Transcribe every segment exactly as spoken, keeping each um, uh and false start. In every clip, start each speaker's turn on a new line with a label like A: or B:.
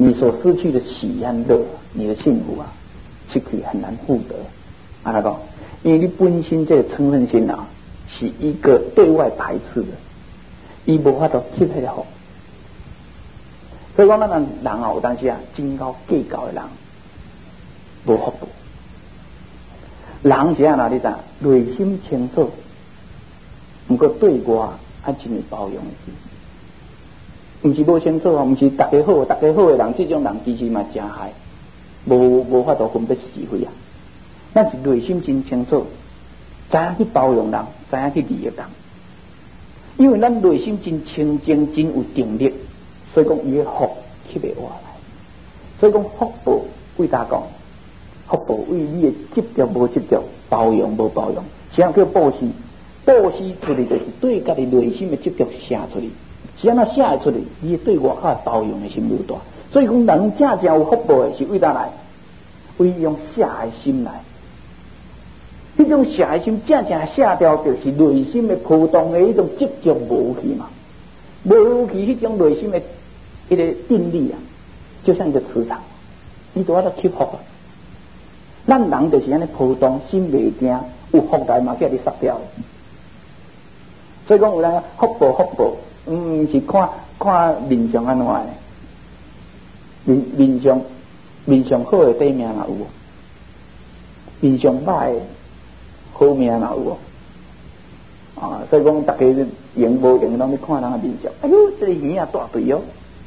A: 你所失去的喜安乐，你的幸福啊，是可以很难获得。啊，那个，因为你本身这个嗔恨心啊，是一个对外排斥的，伊无法度吸迄个福。所以讲，咱人人啊，有当时啊，真高计较的人，无福报。人是安那？你知？内心清楚，不过对外啊，真会包容的心。毋是无清楚啊，毋是大家好，大家好的人，这种人其实嘛真害，无无法度分别是非啊。咱是内心真清楚，知影去包容人，知影去利益人。因为咱内心真清净，真有定力，所以讲伊的福吸袂活来。所以讲福报为大讲，福报为你的执着无执着，包容无包容。啥叫布施？布施出嚟就是对家己内心的执着写出嚟。只要那写会出来，你对外口包容的心愈大。所以讲，人真正有福报的是为哪来？为用写的心来。迄种写的心，正正写掉，就是内心的波动的一种执着无去嘛，无去迄种内心的一个定力啊，就像一个磁场，你都要得吸福啊。咱人就是安尼波动，心袂定，有福来嘛，叫你杀掉。所以讲，有人福报福报。嗯，是看看面上安怎的，面面上面上好的底命哪有？面上歹的好命哪有？啊，所以讲大家用无用，拢去看人的面上。哎呦，这个鱼啊大对哦，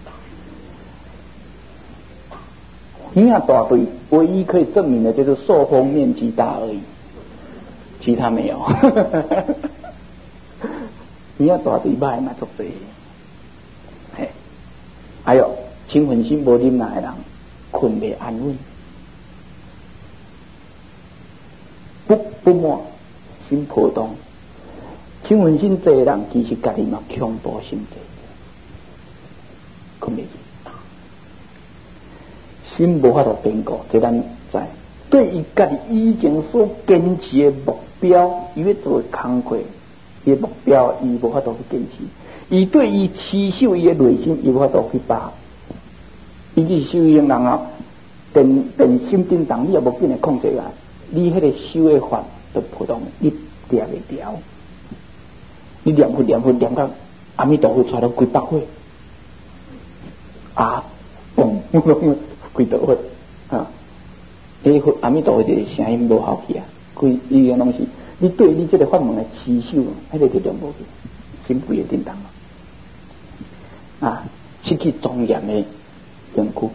A: 鱼啊大对，唯一可以证明的就是受风面积大而已，其他没有。你要大对歹嘛，足济。嘿，还有清魂心无忍耐的人，困袂安稳，不不满，心波动。清魂心济人，其实家己嘛恐怖心济，困袂去，心无法度变故，这咱知。对于家己以前所坚持的目标，伊要做工课。伊目标，伊无法度去坚持；伊对伊持守伊的内心，伊无法度去把。伊是修行人啊，电电心震动，你也无紧来控制啊。你迄个修的法就普通，你抓袂牢。你念佛念佛念到阿弥陀佛出到几百岁啊，嘣，几多岁啊？迄个阿弥陀佛的声音无效去啊，规伊个拢是。你对你这个法门的持守，迄个就了无去，心不会震动啊，失去庄严的缘故。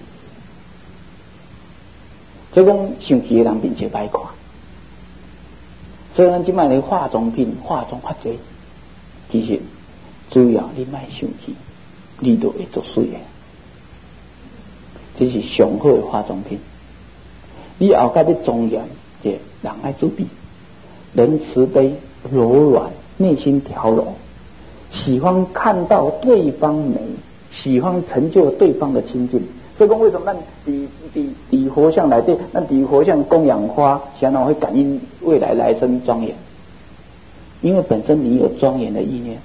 A: 所以讲，生气的人面色歹看。所以咱即摆咧化妆品、化妆发济，其实主要你莫生气，你就会做水的。这是上好的化妆品。你后盖要庄严，这人爱注意。人慈悲柔软，内心调柔，喜欢看到对方美，喜欢成就对方的清净。所以讲，为什么咱伫伫伫佛像内底，咱伫佛像供养花，想让会感应未来来生庄严？因为本身你有庄严的意念，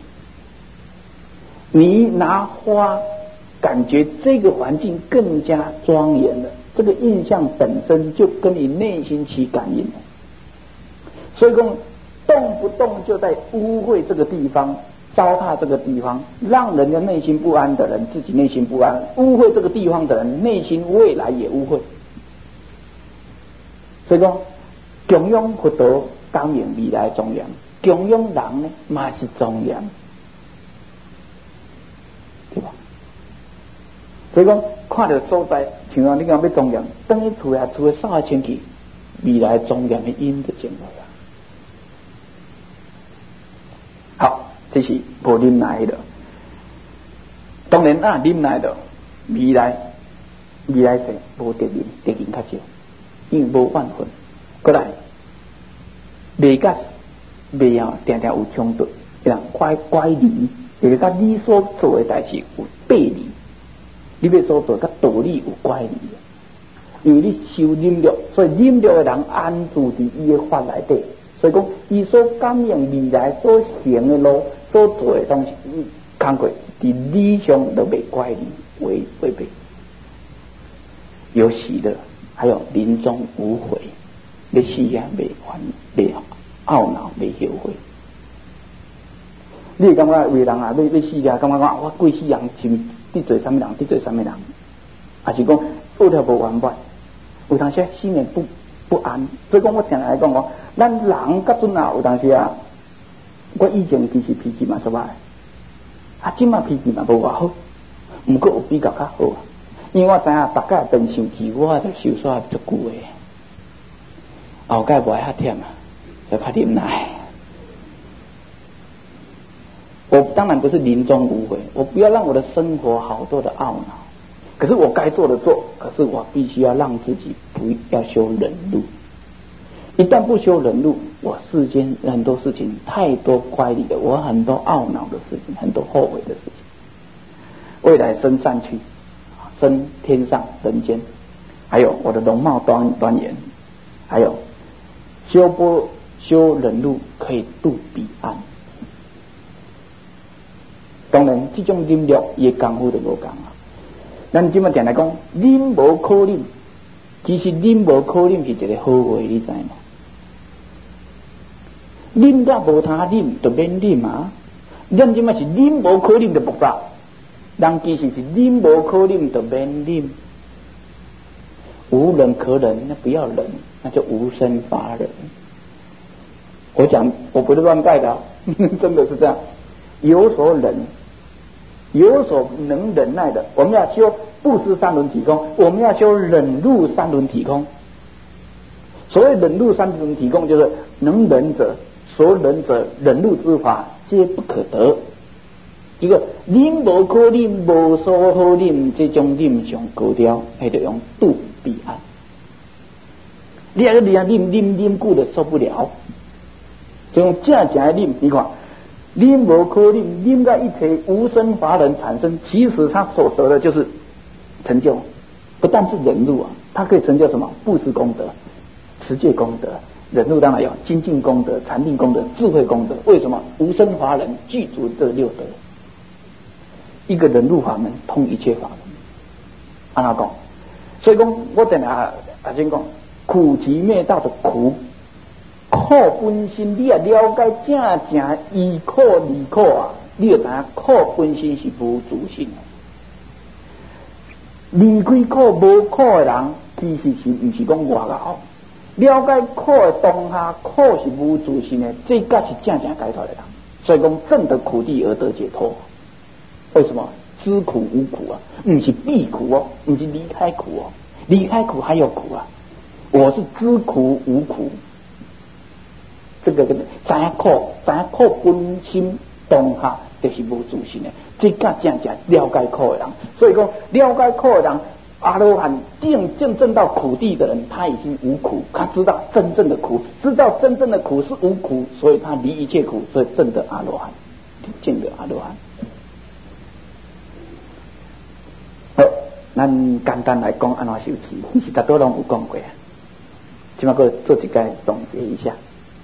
A: 你拿花感觉这个环境更加庄严了，这个印象本身就跟你内心起感应了。所以说，动不动就在污秽这个地方，糟蹋这个地方，让人家内心不安的人，自己内心不安；污秽这个地方的人，内心未来也污秽。所以说，供养佛陀，感应未来庄严；供养人呢，嘛是庄严，对吧？所以讲，看到所在，像讲你讲要庄严，等于厝下厝的三个清气，未来庄严的因就进来了。好，这是无忍耐的。当然啊，忍耐的未来未来世无得忍，得忍较少，因为无万分。过来，未甲未啊，定定有冲突，人乖乖离，就是甲你所做的代志有背离，你要所做甲道理有乖离。因为你修忍辱，所以忍辱的人安住伫伊的法内底。所以讲，伊所感应未来所行的路、所做的东西，工课，伫理上都袂乖离，违违背。 有喜乐，还有临终无悔，要死啊未烦，未懊恼，未后悔。你感觉为人啊，要要死啊，感觉讲我过世人真得罪什么人，得罪什么人，还是讲恶条无完满，有当时心里不不安。所以讲我常来讲讲，咱人甲准啊，有当时啊，我以前其实脾气嘛是歹，啊，今嘛脾气嘛无偌好，毋过有比较较好啊。因为我知影大家变生气，我就受煞足久诶，后盖无爱遐忝啊，就较忍耐。我当然不是临终无悔，我不要让我的生活好多的懊恼，可是我该做的做，可是我必须要让自己不要修忍辱。一旦不修忍辱，我世间很多事情太多乖离的，我很多懊恼的事情，很多后悔的事情。未来升上去，升天上人间，还有我的容貌端端严，还有修波修忍辱可以渡彼岸。当然，这种忍辱伊功夫就无共啊。咱即么定来讲，忍无可忍，其实忍无可忍是一个好话，你知吗？忍甲无他忍，就免忍啊。咱即么是忍无可忍就复杂，人其实是忍无可忍就免忍。无忍可忍，那不要忍，那就无生法忍。我讲，我不是乱带的，真的是这样。有所忍，有所能忍耐的，我们要修布施三轮体空，我们要修忍辱三轮体空。所谓忍辱三轮体空，就是能忍者，所忍者，忍辱之法皆不可得。这个忍无可忍，无所好忍，这种忍上高调，还得用渡彼岸。你啊，你啊，忍忍忍久的受不了，就用正正的忍，你看。忍无可忍，忍在一切无生法忍产生，其实他所得的就是成就，不但是忍辱啊，他可以成就什么？布施功德、持戒功德，忍辱当然有精进功德、禅定功德、智慧功德。为什么？无生法忍具足这六德，一个忍辱法门通一切法门。按他讲，所以讲我等下阿先讲，苦集灭道的苦。苦本身，你也了解正正依苦离苦啊，你就知影苦本身是无自性的。离开苦无苦的人，其实是毋是讲外道。了解苦的当下，苦是无自性的，这个是正正解脱的人。所以讲正得苦地而得解脱。为什么？知苦无苦啊，毋是避苦哦，毋是离开苦哦，离开苦还有苦啊。我是知苦无苦。这个知影苦，知影苦本身当下就是无自性的，这个正正了解苦的人。所以讲了解苦的人，阿罗汉正正正到苦地的人，他已经无苦，他知道真正的苦，知道真正的苦是无苦，所以他离一切苦，所以证得阿罗汉，证得阿罗汉。好，咱简单来讲安怎修持，是大多拢有讲过啊。今麦个做一个总结一下。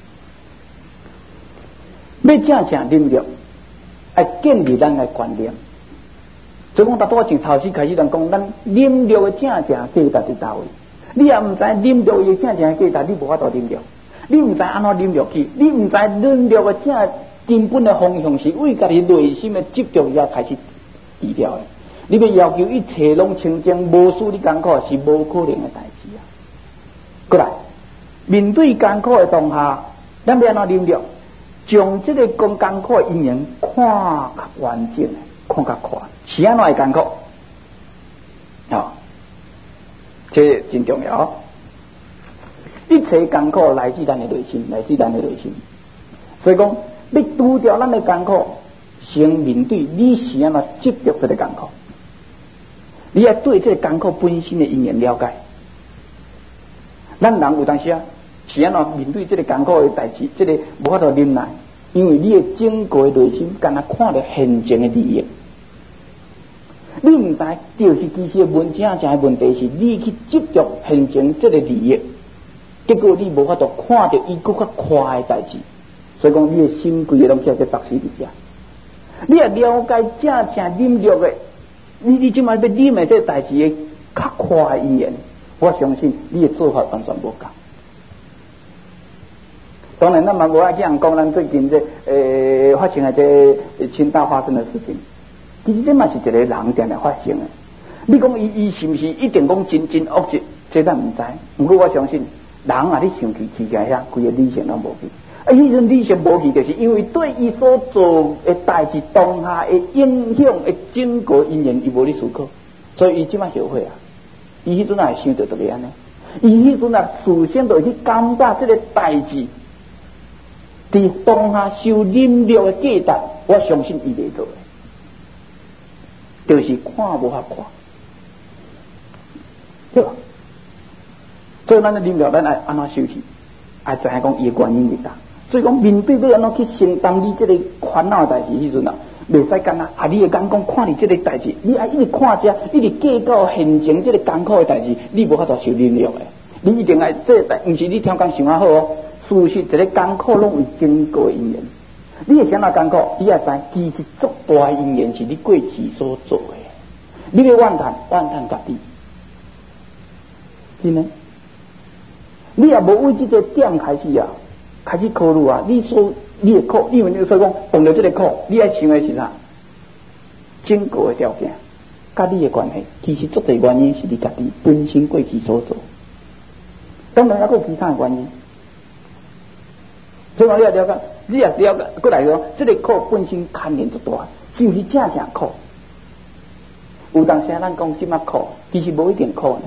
A: 要正正忍辱，要建立咱的观念。所以讲，大多从头先开始人讲，咱忍辱的正正价值在哪位？你也唔知忍辱的正正价值，你无法度忍辱。你唔知安怎忍辱去，你唔知忍辱的正根本的方向是为家己内心的执着而开始治疗的。你要要求一切拢清净，无使你艰苦，是无可能的代志啊。过来，面对艰苦的当下，咱要安怎忍辱？将这个艰艰苦的因缘看较完整，看较宽，是安怎会艰苦？啊，这真重要。一切艰苦来自咱的内心，来自咱的内心。所以讲，要除掉咱的艰苦，先面对你是安怎执着这个艰苦，你要对这个艰苦本身的因缘了解。咱人有当时啊。是安怎面对这个艰苦的代志，这个无法度忍耐，因为你的整个的内心敢若看到现前的利益，你唔知就是其实问正正的问题是你去执着现前这个利益，结果你无法度看到伊更较快的代志，所以讲你的心规个拢叫做白死伫遮。你也了解正正忍辱的，你你即摆要忍的这个代志的较快的语言，我相信你的做法完全无同。当然，咱嘛无爱去人讲咱最近这诶、呃、发生的这清大发生的事情，其实这嘛是一个人定定发生的。你讲伊伊是不是一定讲真真恶质？这咱唔知。不过我相信，人啊，你想去去遐，规个理性都无去。啊，迄种理性无去，就是因为对伊所做的代志当下的影响的整个因缘，伊无咧思考，所以伊即摆后悔啊。伊迄阵啊想到特别安尼，伊迄阵啊事先就去感觉这个代志，伫当下受忍辱的价值，我相信伊袂做的，就是看无法看，对吧？所以咱的忍辱，咱爱安怎修持，爱知影讲伊的原因伫倒。所以讲面对要安怎去承担你这个烦恼的代志，迄阵啊，袂使干啊！啊，你会讲讲看你这个代志，你爱一直看遮，一直计较现前这个艰苦的代志，你无法度受忍辱的。你一定爱这代，毋是你听讲想啊好哦。事实一个艰苦拢为整个因缘。你会想哪艰苦？你也知，其实足大因缘是你过去所做的。你要怨叹，怨叹家己，真的。你也无为这个点开始啊。开始考虑啊！你所你的苦，因为你所以讲碰到这个苦，你爱想的是啥？整个的条件，甲你的关系，其实足侪原因是你家己本身过去所做。当然还有其他的原因。所以讲你也了解，你也了解，过来说，这个苦本身牵连足大，是毋是正正苦？有当时咱讲即么苦，其实无一定苦呢，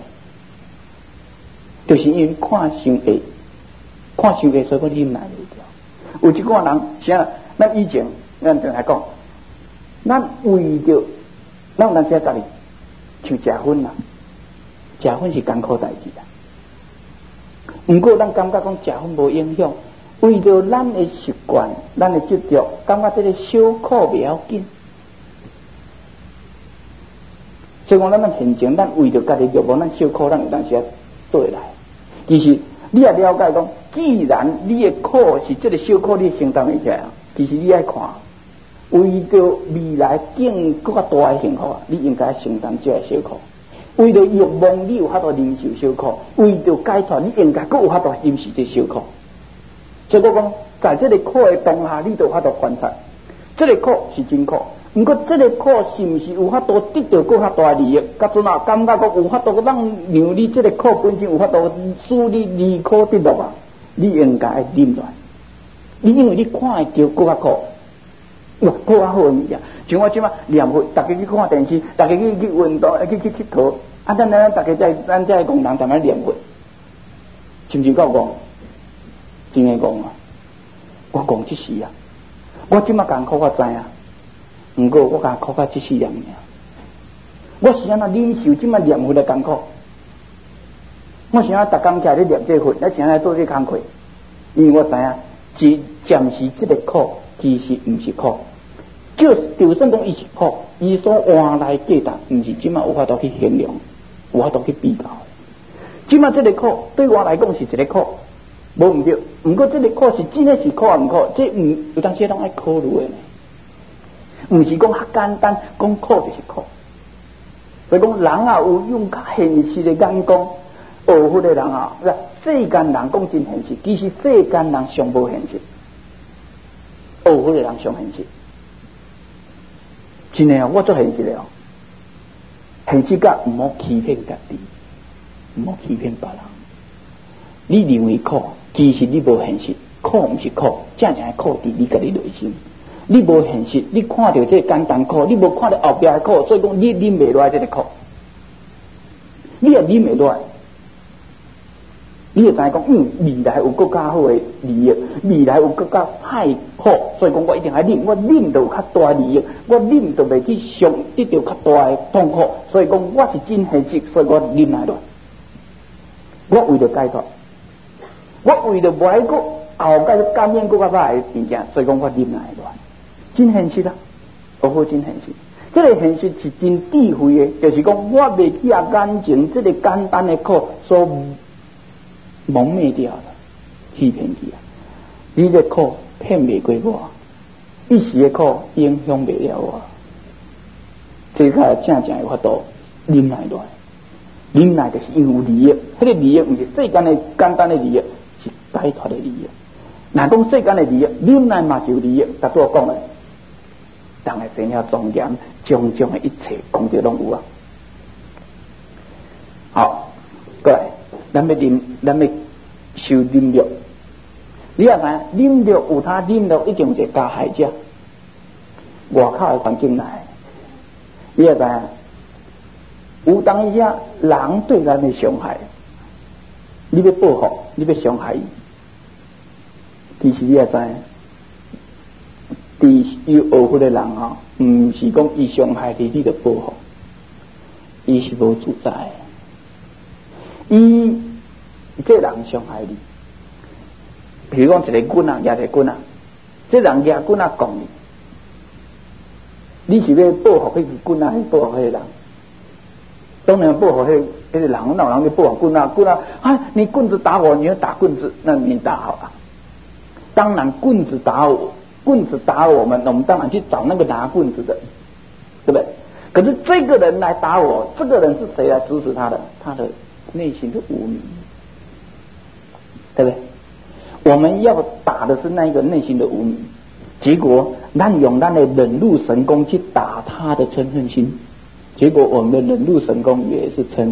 A: 就是因为看伤会。看伤的，所以我忍耐袂掉。有一个人，像咱以前，咱就来讲，咱为着，咱有当时家己像食薰啦，食薰是艰苦代志啦。不过咱感觉讲食薰无影响，为着咱的习惯、咱的执着，感觉这个小苦袂要紧。所以讲，咱们现前，咱为着家己欲望，咱小苦，咱有当时要对来。其实你也了解讲。既然你的苦是这个小苦，你承担得起来，其实你爱看，为着未来更更大的幸福，你应该承担这个小苦。为了欲望，你有法度忍受小苦；为着解脱，你应该更有法度忍受这小苦。所以我讲，在这个苦的当下，你就有法度观察，这个苦是真苦。不过，这个苦是不是有法度得到更较大利益？甲阵啊，感觉讲有法度让让你这个苦本身有法度使你离苦得乐啊？你应该忍耐，你因为你看会到更较苦，哇，更较好物件。像我即马念佛，大家去看电视，大家去去运动，去去佚佗，啊，咱咱大家在咱在共人踮咧念佛，是毋是够讲？真诶讲啊！我讲即时啊，我即马艰苦我知影，毋过我艰苦到即世人尔。我是安怎忍受即马念佛的艰苦？我想要逐工起来咧念这佛，我想要做这工课，因为我知影，只暂时这个苦其实毋是苦，就就算讲伊是苦，伊所换来价值，毋是即马有法度去形容，有法度去比较。即马这个苦对我来讲是一个苦，无毋对。毋过这个苦是真诶是苦啊毋苦，这毋有当时拢爱考虑诶呢，毋是讲较简单，讲苦就是苦。所以讲人啊有用较现实的眼光。学佛的人啊，世间人讲真现实，其实世间人上无现实，学佛的人上现实。真的啊，我做现实的哦，现实甲唔好欺骗家己，唔好欺骗别人。你认为苦，其实你无现实，苦唔是苦，真正的苦伫你家己内心。你无现实，你看到这简单苦，你无看到后壁的苦，所以讲你忍袂落来这个苦，你也忍袂落来。你会知讲，嗯，未来有更加好的利益，未来有更加歹苦，所以讲我一定要忍，我忍到较大利益，我忍到袂去伤得到较大的痛苦，所以讲我是真现实，所以我忍耐落。我为了解脱，我为了无爱个后盖感染更加歹的物件，所以讲我忍耐落。真现实啊，学好真现实。这个现实是真智慧的，就是讲我袂去啊眼前这个简单的苦所蒙昧掉了，欺骗去啊！你这苦骗袂过我，一时的苦影响袂了我，这个正正有法度忍耐落来。 忍耐就是因为有利益，迄个利益唔是世间的简单的利益，是解脱的利益。若讲世间的利益，忍耐嘛是有利益，但拄我讲的，人的生了庄严，种种的一切功德拢有啊。好，过来，咱要忍，咱要修忍辱。你也知忍辱有他忍辱，一定是加害者。外口的环境内，你也知有当一下人对咱的伤害，你要报复，你要伤害伊，其实你也知，伫有学佛的人吼，唔是讲伊伤害你，你就报复，伊是无自在。伊这人伤害你，比如讲一个棍啊，举一个棍啊，这人举棍啊讲你，你是要报复迄个棍啊，还是报复迄个人？当然报复迄迄个人，哪有人去报复棍啊？棍啊，啊，你棍子打我，你要打棍子，那你打好了。当然棍子打我，棍子打我们，我们当然去找那个拿棍子的，对不对？可是这个人来打我，这个人是谁来指使他的？他的内心的无明，对不对？我们要打的是那一个内心的无明，结果咱用咱的忍辱神功去打他的嗔恨心，结果我们的忍辱神功也是嗔。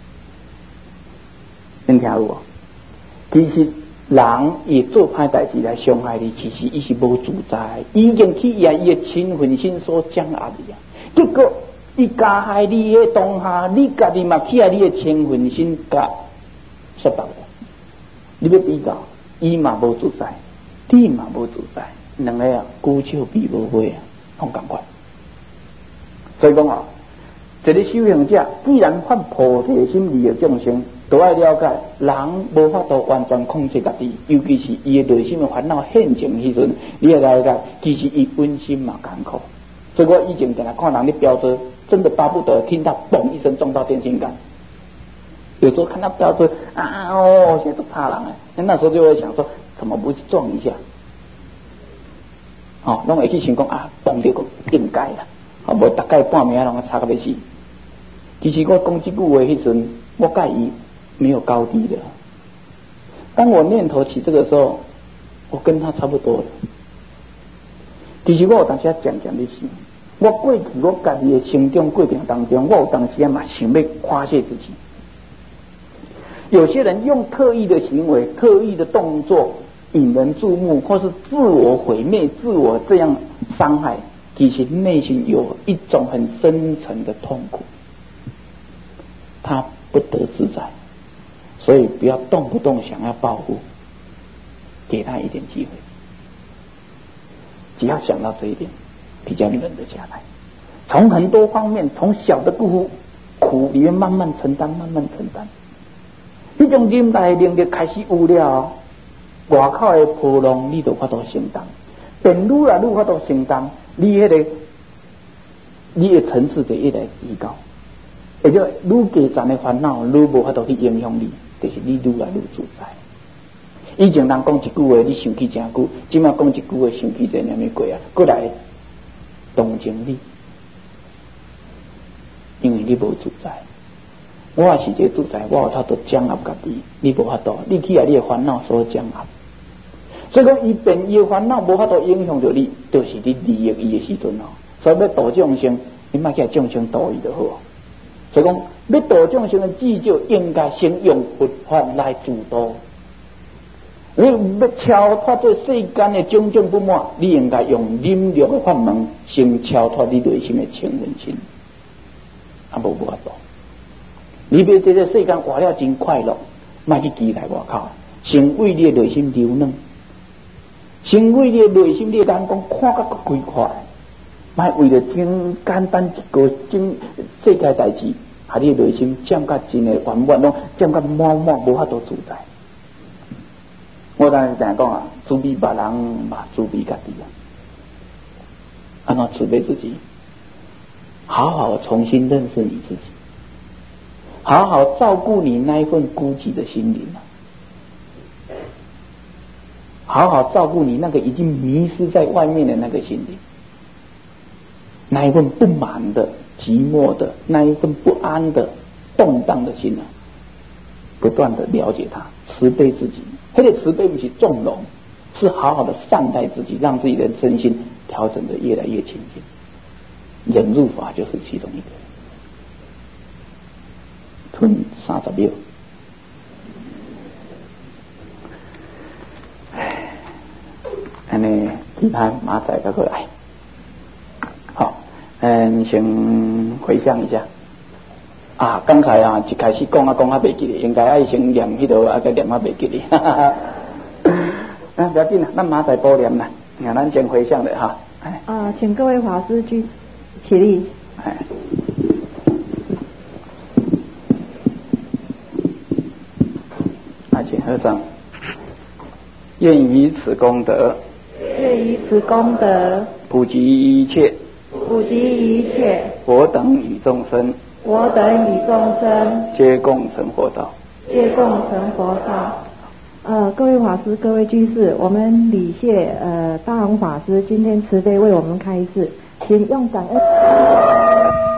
A: 你听有无？其实人也做歹代志来伤害你，其实伊是无自在，已经去压伊的亲恨心所掌压你啊。结果伊加害你的当下，你家己嘛去啊你的亲恨心甲失败了。你要比较，伊嘛无自在，你嘛无自在，两个啊孤笑比无花啊，同感觉。所以讲啊，一个修行者既然发菩提心利益众生，都要了解，人无法度完全控制家己，尤其是伊的内心的烦恼现前时阵，你要了解，其实伊本身嘛艰苦。所以我以前常常看人咧飙车，真的巴不得听到嘣一声撞到电线杆。有时候看到飙车啊哦，现在都怕人哎，那时候就会想说，怎么不去撞一下？哦，拢会去想讲啊，撞到个应该啦，啊，无大概半暝拢差个要死。其实我讲这句话迄阵，我介意没有高低的。当我念头起这个时候，我跟他差不多了。其实我有当时啊渐渐的想，我过去我家己的成长过程当中，我有当时啊嘛想要发泄自己。有些人用特意的行为、特意的动作引人注目，或是自我毁灭、自我这样伤害，其实内心有一种很深沉的痛苦，他不得自在，所以不要动不动想要报复，给他一点机会。只要想到这一点，比较忍得下来。从很多方面，从小的苦苦里面慢慢承担，慢慢承担。你种忍耐的能力开始有了，外口的波浪你都法度承担，变愈来愈法度承担，你迄、那个你的层次就越来越高，而且愈加残的烦恼，愈无法度去影响你，就是你愈来愈自在。以前人讲一句话，你想起真久；今麦讲一句话，想起这两米过啊，过来同情你，因为你无自在。我也是一个自在，我有法度掌握家己，你无法度，你去啊，你的烦恼所掌握。所以讲，伊变伊的烦恼无法度影响到你，就是你利益伊的时阵哦。所以要度众生，你莫去众生度伊就好。所以讲，要度众生的至少应该先用佛法来主导。你要超脱这世间的种种不满，你应该用忍辱的法门，先超脱你内心的嗔恨心，啊无无法度。你要这个世间活了真快乐，莫去期待外口，先为你的内心柔软，先为你的内心你的眼光看甲更开阔，莫为了真简单一个真世界代志，把你的内心占甲真的圆满，拢占甲满满，无法度自在。我当然常讲啊，慈悲别人嘛，慈悲家己啊。按照慈悲自己，好好重新认识你自己，好好照顾你那一份孤寂的心灵啊，好好照顾你那个已经迷失在外面的那个心灵，那一份不满的、寂寞的，那一份不安的， 动荡的心啊，不断的了解它，慈悲自己。那个慈悲不是纵容，是好好的善待自己，让自己的身心调整的越来越清净。忍辱法就是其中一个。吞三十秒。哎，安尼其他马仔再过来。好，嗯，先回想一下。啊，刚才啊一开始讲啊讲啊袂记哩，应该爱先念迄度啊，个念啊袂记哩。哈哈哈。啊，不要紧啦，咱马仔补念啦。啊，咱先回想的哈。哎。
B: 啊，请各位法师举起立。
A: 哎。啊，请合掌。愿以此功德。
B: 愿以此功德。
A: 普及一切。
B: 普及一切。
A: 我等与众生。
B: 我等与众生
A: 皆共成佛道，
B: 皆共成佛道。呃，各位法师、各位居士，我们礼谢呃大宏法师今天慈悲为我们开示，请用感恩。